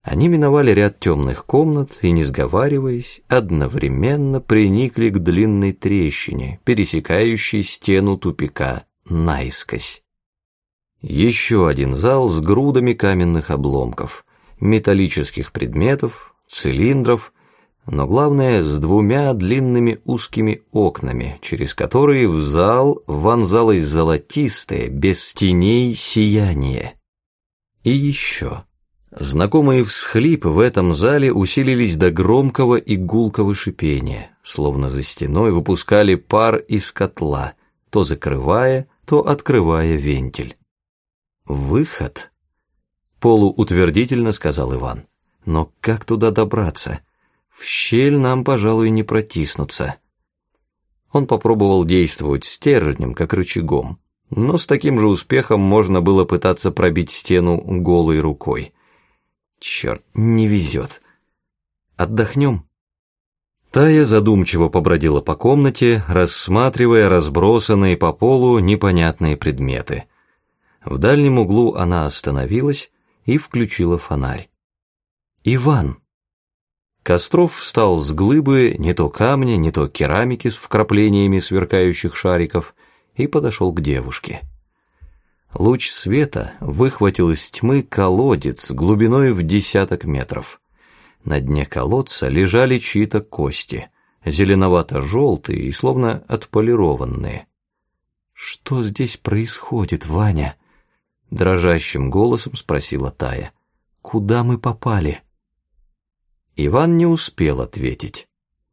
Они миновали ряд темных комнат и, не сговариваясь, одновременно приникли к длинной трещине, пересекающей стену тупика наискось. Еще один зал с грудами каменных обломков, металлических предметов, цилиндров, но главное, с двумя длинными узкими окнами, через которые в зал вонзалось золотистое, без теней сияние. И еще. Знакомые всхлипы в этом зале усилились до громкого и гулкого шипения, словно за стеной выпускали пар из котла, то закрывая, то открывая вентиль. «Выход?» — полуутвердительно сказал Иван. «Но как туда добраться? В щель нам, пожалуй, не протиснуться». Он попробовал действовать стержнем, как рычагом, но с таким же успехом можно было пытаться пробить стену голой рукой. Черт, не везет. Отдохнем? Тая задумчиво побродила по комнате, рассматривая разбросанные по полу непонятные предметы. В дальнем углу она остановилась и включила фонарь. «Иван!» Костров встал с глыбы не то камня, не то керамики с вкраплениями сверкающих шариков и подошел к девушке. Луч света выхватил из тьмы колодец глубиной в 10 метров. На дне колодца лежали чьи-то кости, зеленовато-желтые и словно отполированные. «Что здесь происходит, Ваня?» — дрожащим голосом спросила Тая. «Куда мы попали?» Иван не успел ответить.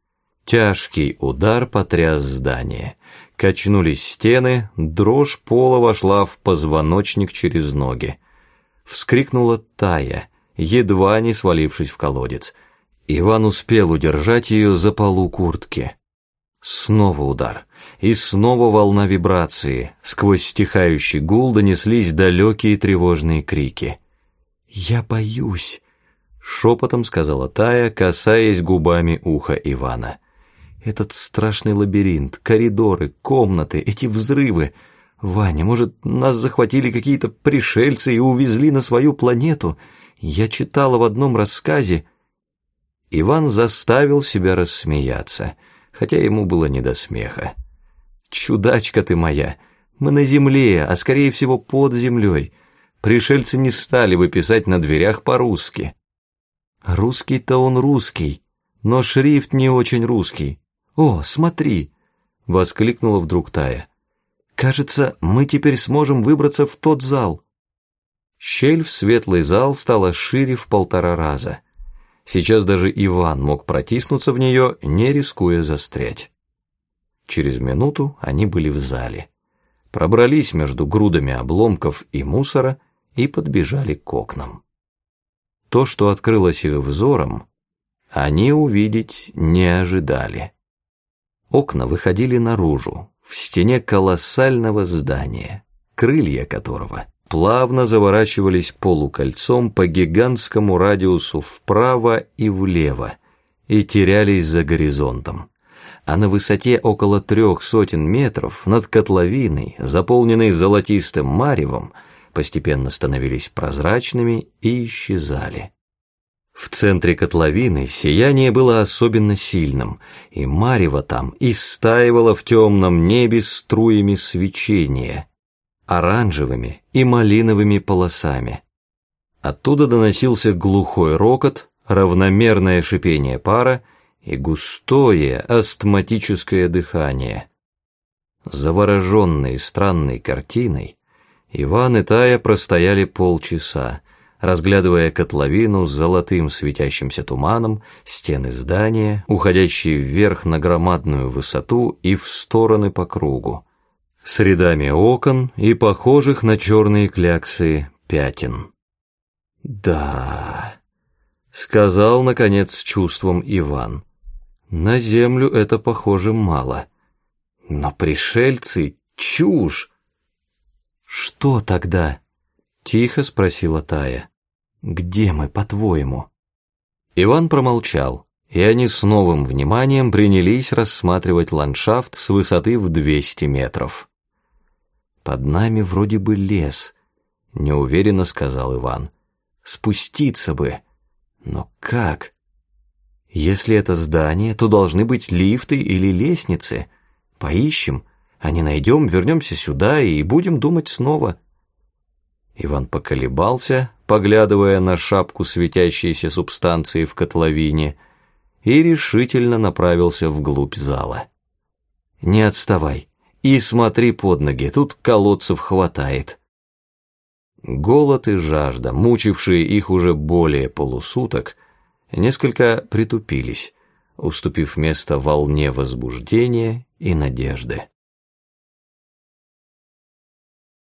Тяжкий удар потряс здание. Качнулись стены, дрожь пола вошла в позвоночник через ноги. Вскрикнула Тая, едва не свалившись в колодец. Иван успел удержать ее за полу куртки. Снова удар, и снова волна вибрации. Сквозь стихающий гул донеслись далекие тревожные крики. «Я боюсь», — шепотом сказала Тая, касаясь губами уха Ивана. «Этот страшный лабиринт, коридоры, комнаты, эти взрывы. Ваня, может, нас захватили какие-то пришельцы и увезли на свою планету? Я читала в одном рассказе». Иван заставил себя рассмеяться, хотя ему было не до смеха. «Чудачка ты моя, мы на земле, а скорее всего под землей. Пришельцы не стали бы писать на дверях по-русски». «Русский-то он русский, но шрифт не очень русский. О, смотри!» — воскликнула вдруг Тая. «Кажется, мы теперь сможем выбраться в тот зал». Щель в светлый зал стала шире в 1,5 раза. Сейчас даже Иван мог протиснуться в нее, не рискуя застрять. Через минуту они были в зале. Пробрались между грудами обломков и мусора и подбежали к окнам. То, что открылось их взором, они увидеть не ожидали. Окна выходили наружу, в стене колоссального здания, крылья которого плавно заворачивались полукольцом по гигантскому радиусу вправо и влево и терялись за горизонтом. А на высоте около 300 метров над котловиной, заполненной золотистым маревом, постепенно становились прозрачными и исчезали. В центре котловины сияние было особенно сильным, и марево там истаивало в темном небе струями свечения, оранжевыми и малиновыми полосами. Оттуда доносился глухой рокот, равномерное шипение пара и густое астматическое дыхание. Завороженные странной картиной, Иван и Тая простояли полчаса, разглядывая котловину с золотым светящимся туманом, стены здания, уходящие вверх на громадную высоту и в стороны по кругу, с рядами окон и похожих на черные кляксы пятен. «Да», — сказал, наконец, с чувством Иван, — «на землю это, похоже, мало. Но пришельцы — чушь!» «Что тогда?» — тихо спросила Тая. «Где мы, по-твоему?» Иван промолчал, и они с новым вниманием принялись рассматривать ландшафт с высоты в 200 метров. «Под нами вроде бы лес», — неуверенно сказал Иван. «Спуститься бы. Но как? Если это здание, то должны быть лифты или лестницы. Поищем, а не найдем, вернемся сюда и будем думать снова. Иван поколебался, поглядывая на шапку светящейся субстанции в котловине, и решительно направился вглубь зала. «Не отставай и смотри под ноги, тут колодцев хватает». Голод и жажда, мучившие их уже более полусуток, несколько притупились, уступив место волне возбуждения и надежды.